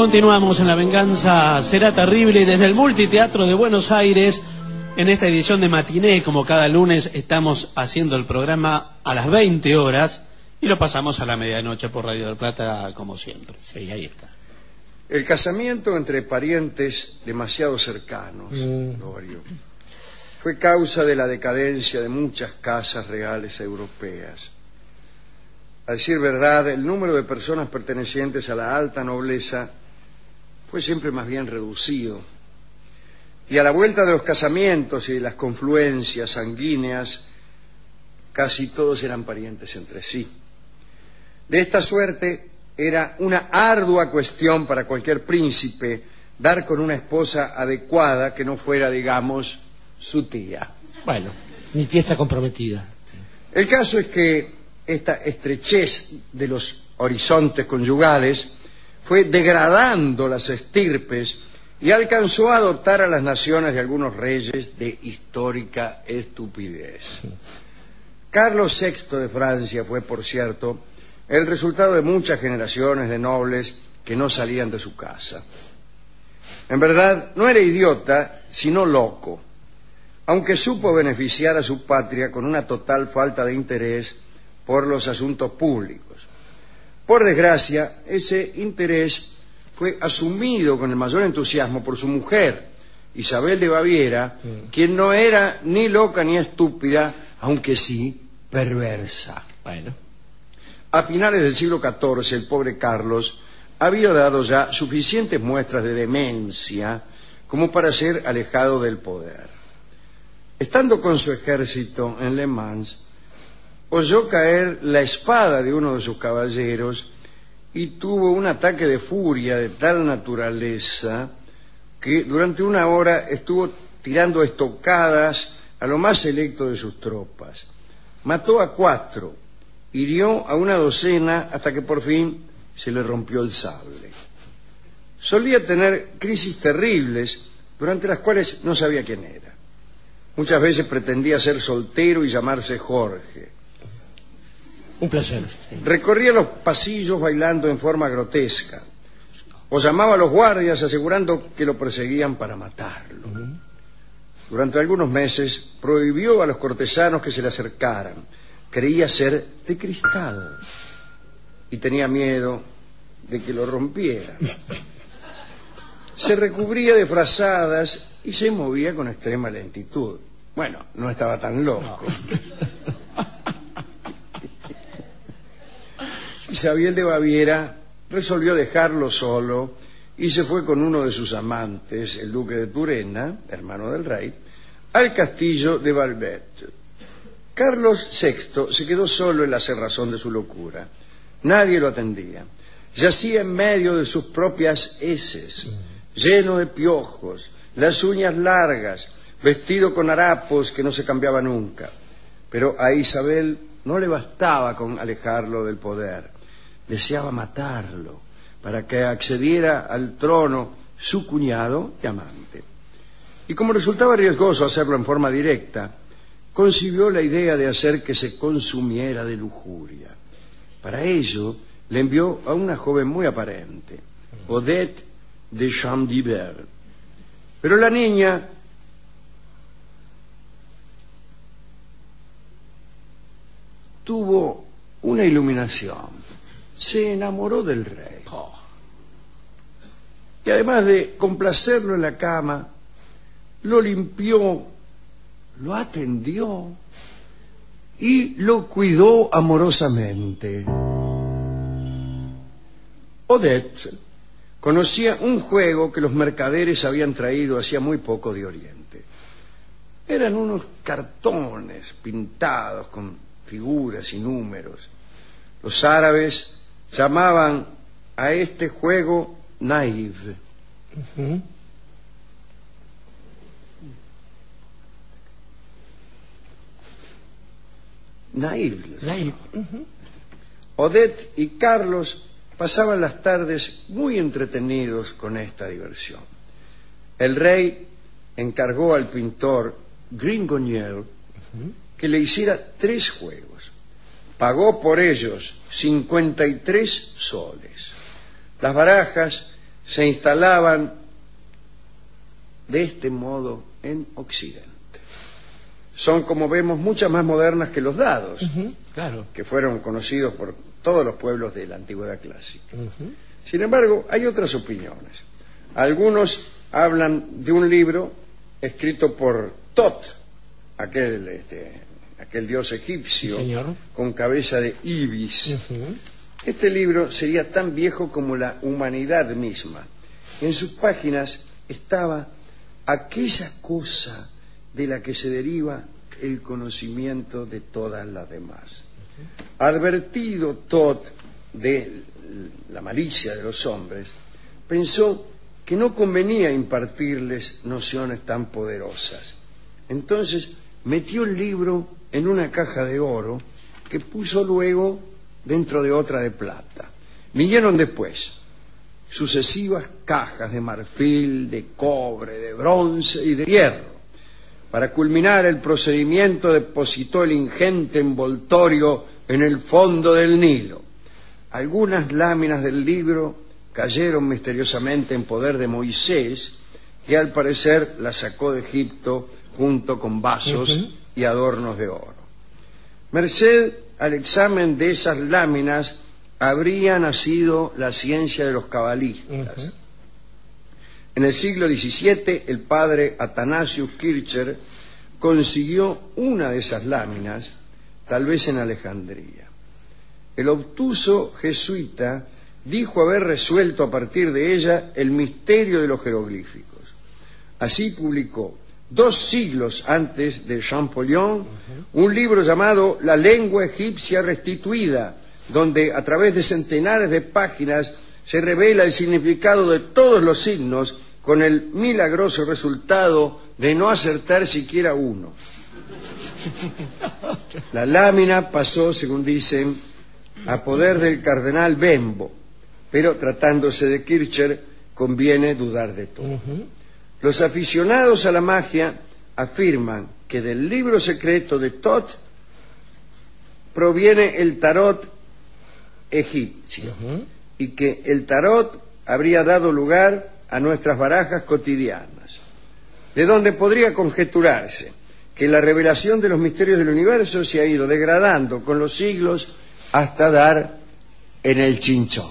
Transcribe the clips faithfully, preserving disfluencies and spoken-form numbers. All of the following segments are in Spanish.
Continuamos en La Venganza Será Terrible desde el Multiteatro de Buenos Aires. En esta edición de Matiné, como cada lunes, estamos haciendo el programa a las veinte horas y lo pasamos a la medianoche por Radio del Plata, como siempre. Sí, ahí está. El casamiento entre parientes demasiado cercanos, mm. Lorio, fue causa de la decadencia de muchas casas reales europeas. A decir verdad, el número de personas pertenecientes a la alta nobleza fue siempre más bien reducido. Y a la vuelta de los casamientos y de las confluencias sanguíneas, casi todos eran parientes entre sí. De esta suerte, era una ardua cuestión para cualquier príncipe dar con una esposa adecuada que no fuera, digamos, su tía. Bueno, mi tía está comprometida. El caso es que esta estrechez de los horizontes conyugales fue degradando las estirpes y alcanzó a dotar a las naciones de algunos reyes de histórica estupidez. Carlos sexto de Francia fue, por cierto, el resultado de muchas generaciones de nobles que no salían de su casa. En verdad, no era idiota, sino loco, aunque supo beneficiar a su patria con una total falta de interés por los asuntos públicos. Por desgracia, ese interés fue asumido con el mayor entusiasmo por su mujer, Isabel de Baviera, mm. quien no era ni loca ni estúpida, aunque sí perversa. Bueno. A finales del siglo catorce, el pobre Carlos había dado ya suficientes muestras de demencia como para ser alejado del poder. Estando con su ejército en Le Mans, oyó caer la espada de uno de sus caballeros y tuvo un ataque de furia de tal naturaleza que durante una hora estuvo tirando estocadas a lo más selecto de sus tropas. Mató a cuatro, hirió a una docena hasta que por fin se le rompió el sable. Solía tener crisis terribles durante las cuales no sabía quién era. Muchas veces pretendía ser soltero y llamarse Jorge. Un placer. Recorría los pasillos bailando en forma grotesca, o llamaba a los guardias asegurando que lo perseguían para matarlo. Uh-huh. Durante algunos meses prohibió a los cortesanos que se le acercaran. Creía ser de cristal y tenía miedo de que lo rompieran. Se recubría de frazadas y se movía con extrema lentitud. Bueno, no estaba tan loco. No. Isabel de Baviera resolvió dejarlo solo y se fue con uno de sus amantes, el duque de Turena, hermano del rey, al castillo de Balbet. Carlos sexto se quedó solo en la cerrazón de su locura. Nadie lo atendía. Yacía en medio de sus propias heces, lleno de piojos, las uñas largas, vestido con harapos que no se cambiaba nunca. Pero a Isabel no le bastaba con alejarlo del poder. Deseaba matarlo para que accediera al trono su cuñado y amante. Y como resultaba riesgoso hacerlo en forma directa, concibió la idea de hacer que se consumiera de lujuria. Para ello, le envió a una joven muy aparente, Odette de Champdivers. Pero la niña tuvo una iluminación. Se enamoró del rey. Y además de complacerlo en la cama, lo limpió, lo atendió y lo cuidó amorosamente. Odette conocía un juego que los mercaderes habían traído hacía muy poco de Oriente. Eran unos cartones pintados con figuras y números. Los árabes llamaban a este juego naïf. Uh-huh. Naïf. Naïf. Uh-huh. Odette y Carlos pasaban las tardes muy entretenidos con esta diversión. El rey encargó al pintor Gringonier uh-huh. que le hiciera tres juegos. Pagó por ellos cincuenta y tres soles. Las barajas se instalaban de este modo en Occidente. Son, como vemos, muchas más modernas que los dados, Uh-huh, claro. que fueron conocidos por todos los pueblos de la antigüedad clásica. Uh-huh. Sin embargo, hay otras opiniones. Algunos hablan de un libro escrito por Tot, aquel, este, aquel dios egipcio, Sí, señor. con cabeza de ibis. Uh-huh. Este libro sería tan viejo como la humanidad misma. En sus páginas estaba aquella cosa de la que se deriva el conocimiento de todas las demás. Advertido Tot de la malicia de los hombres, pensó que no convenía impartirles nociones tan poderosas. Entonces metió el libro en una caja de oro que puso luego dentro de otra de plata. Vinieron después sucesivas cajas de marfil, de cobre, de bronce y de hierro. Para culminar el procedimiento depositó el ingente envoltorio en el fondo del Nilo. Algunas láminas del libro cayeron misteriosamente en poder de Moisés, que al parecer las sacó de Egipto junto con vasos uh-huh. y adornos de oro. Merced al examen de esas láminas habría nacido la ciencia de los cabalistas. Uh-huh. En el siglo diecisiete, el padre Athanasius Kircher consiguió una de esas láminas, tal vez en Alejandría. El obtuso jesuita dijo haber resuelto a partir de ella el misterio de los jeroglíficos. Así publicó, dos siglos antes de Champollion, uh-huh. un libro llamado La lengua egipcia restituida, donde a través de centenares de páginas se revela el significado de todos los signos, con el milagroso resultado de no acertar siquiera uno. La lámina pasó, según dicen, a poder del cardenal Bembo, pero tratándose de Kircher conviene dudar de todo. Uh-huh. Los aficionados a la magia afirman que del libro secreto de Tot proviene el tarot egipcio, uh-huh. y que el tarot habría dado lugar a nuestras barajas cotidianas, de donde podría conjeturarse que la revelación de los misterios del universo se ha ido degradando con los siglos hasta dar en el chinchón.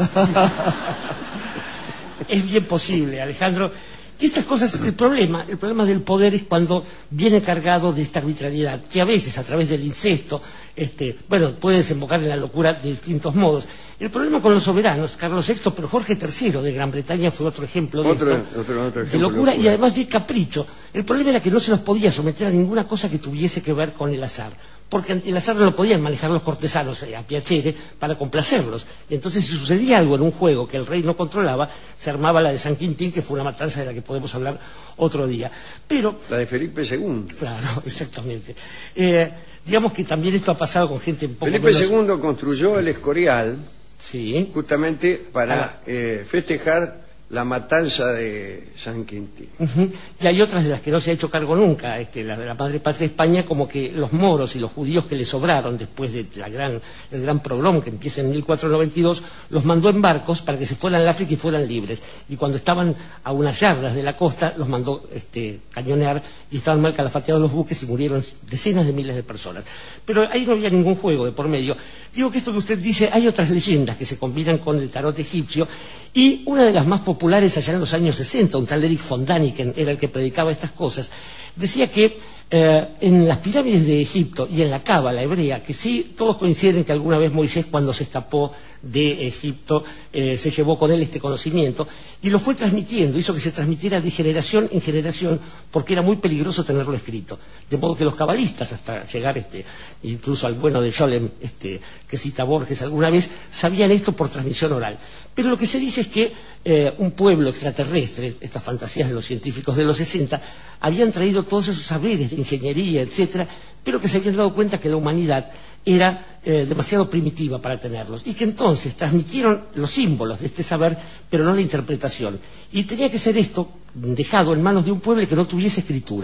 Es bien posible, Alejandro. Y estas cosas, el problema, el problema del poder es cuando viene cargado de esta arbitrariedad, que a veces a través del incesto, este, bueno, puede desembocar en la locura de distintos modos. El problema con los soberanos, Carlos sexto, pero Jorge tercero de Gran Bretaña fue otro ejemplo de, otro, esto, otro, otro ejemplo de locura, locura y además de capricho. El problema era que no se los podía someter a ninguna cosa que tuviese que ver con el azar, porque el azar no lo podían manejar los cortesanos a piacere para complacerlos. Entonces, si sucedía algo en un juego que el rey no controlaba, se armaba la de San Quintín, que fue una matanza de la que podemos hablar otro día. Pero la de Felipe segundo. Claro, exactamente. Eh, digamos que también esto ha pasado con gente un poco Felipe menos... segundo construyó el Escorial, sí, justamente para ah. eh, festejar la matanza de San Quintín. Uh-huh. Y hay otras de las que no se ha hecho cargo nunca, este, la de la Madre Patria España, como que los moros y los judíos que le sobraron después del de gran, el gran pogrom que empieza en mil cuatrocientos noventa y dos, los mandó en barcos para que se fueran al África y fueran libres. Y cuando estaban a unas yardas de la costa, los mandó este, cañonear y estaban mal calafateados los buques y murieron decenas de miles de personas. Pero ahí no había ningún juego de por medio. Digo que esto que usted dice, hay otras leyendas que se combinan con el tarot egipcio, y una de las más populares allá en los años sesenta, un tal Erich von Däniken era el que predicaba estas cosas, decía que eh, en las pirámides de Egipto y en la cábala hebrea, que sí, todos coinciden que alguna vez Moisés, cuando se escapó de Egipto, eh, se llevó con él este conocimiento y lo fue transmitiendo, hizo que se transmitiera de generación en generación, porque era muy peligroso tenerlo escrito, de modo que los cabalistas, hasta llegar este, incluso al bueno de Scholem, este, que cita Borges alguna vez, sabían esto por transmisión oral. Pero lo que se dice es que eh, un pueblo extraterrestre, estas fantasías de los científicos de los sesenta, habían traído todos esos saberes de ingeniería, etcétera, pero que se habían dado cuenta que la humanidad era eh, demasiado primitiva para tenerlos, y que entonces transmitieron los símbolos de este saber, pero no la interpretación. Y tenía que ser esto dejado en manos de un pueblo que no tuviese escritura.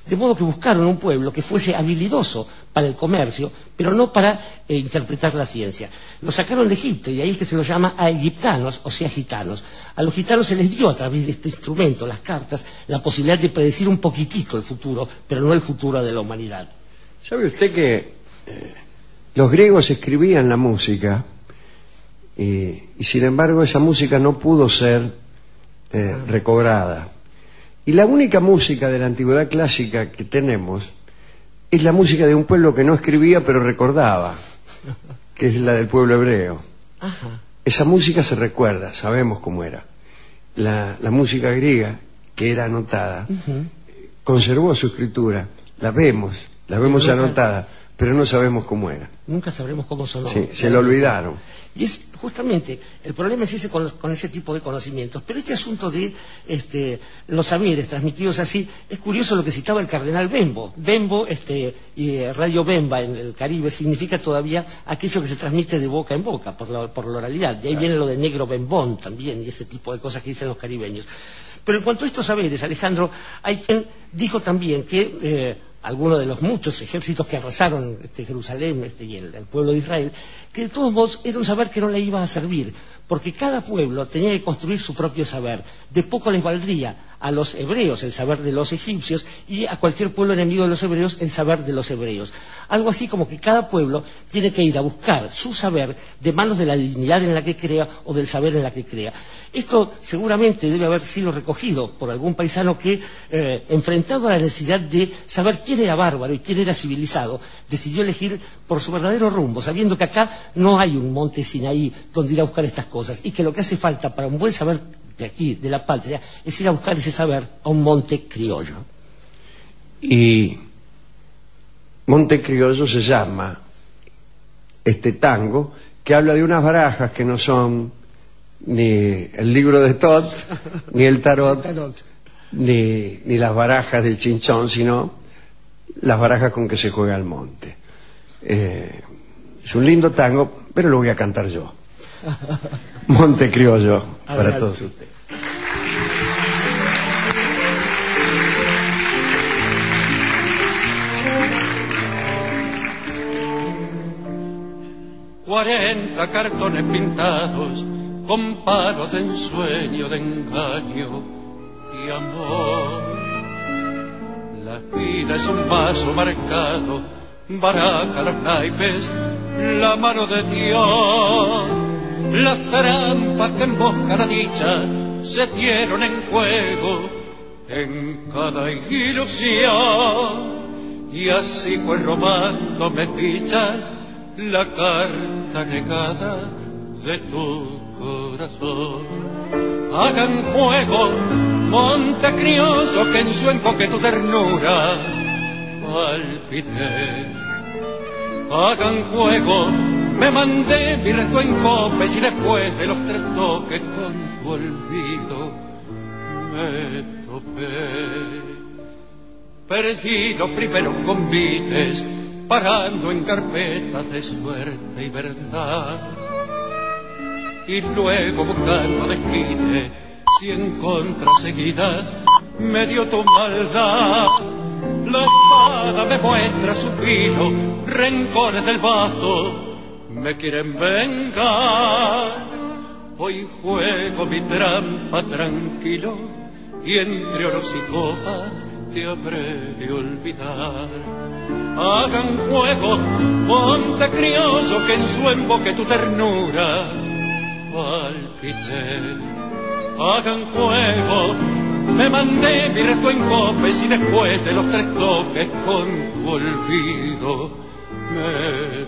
De modo que buscaron un pueblo que fuese habilidoso para el comercio, pero no para eh, interpretar la ciencia. Lo sacaron de Egipto y ahí es que se los llama a egiptanos, o sea, gitanos. A los gitanos se les dio a través de este instrumento, las cartas, la posibilidad de predecir un poquitito el futuro, pero no el futuro de la humanidad. ¿Sabe usted que eh, los griegos escribían la música y, y sin embargo esa música no pudo ser eh, recobrada? Y la única música de la antigüedad clásica que tenemos es la música de un pueblo que no escribía pero recordaba, que es la del pueblo hebreo. Ajá. Esa música se recuerda, sabemos cómo era. La, la música griega, que era anotada, uh-huh. conservó su escritura, la vemos, la vemos anotada, pero no sabemos cómo era. Nunca sabremos cómo sonó. Sí, se lo olvidaron. Y es justamente, el problema es ese con, con ese tipo de conocimientos. Pero este asunto de este, los saberes transmitidos así, es curioso lo que citaba el cardenal Bembo. Bembo este, y eh, Radio Bemba en el Caribe significa todavía aquello que se transmite de boca en boca, por la, por la oralidad. De ahí viene lo de negro bembón también, y ese tipo de cosas que dicen los caribeños. Pero en cuanto a estos saberes, Alejandro, hay quien dijo también que eh, algunos de los muchos ejércitos que arrasaron este, Jerusalén este, y el, el pueblo de Israel, que de todos modos era un saber que no le iba a servir, porque cada pueblo tenía que construir su propio saber. De poco les valdría a los hebreos el saber de los egipcios y a cualquier pueblo enemigo de los hebreos el saber de los hebreos. Algo así como que cada pueblo tiene que ir a buscar su saber de manos de la divinidad en la que crea o del saber en la que crea. Esto seguramente debe haber sido recogido por algún paisano que, eh, enfrentado a la necesidad de saber quién era bárbaro y quién era civilizado, decidió elegir por su verdadero rumbo, sabiendo que acá no hay un monte Sinaí donde ir a buscar estas cosas y que lo que hace falta para un buen saber de aquí, de la patria, es ir a buscar ese saber a un monte criollo. Y monte criollo se llama este tango que habla de unas barajas que no son ni el libro de Todd, ni el tarot, ni, ni las barajas del chinchón, sino las barajas con que se juega al monte. Eh, es un lindo tango, pero lo voy a cantar yo. Monte criollo para Adelante. todos ustedes. Cuarenta cartones pintados con palos de ensueño, de engaño y amor. La vida es un vaso marcado, baraja los naipes, la mano de Dios. Las trampas que emboscan la dicha se dieron en juego en cada ilusión. Y así fue robando me pichas la carta negada de tu corazón. Hagan juego, monte criollo, que en su enfoque tu ternura palpité. Hagan juego, me mandé mi resto en copes y después de los tres toques con tu olvido me topé. Perdí los primeros convites parando en carpetas de suerte y verdad, y luego buscando desquite cien contras seguidas me dio tu maldad. La espada me muestra su filo, rencores del vaso me quieren vengar. Hoy juego mi trampa tranquilo y entre oros y copas te habré de olvidar. Hagan juego, monte criollo, que en su emboque tu ternura palpité. Hagan juego, me mandé mi resto en copes y después de los tres toques con tu olvido me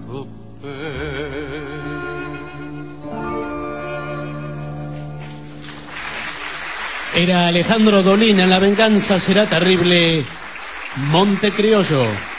topé. Era Alejandro Dolina, La venganza será terrible, Monte Criollo.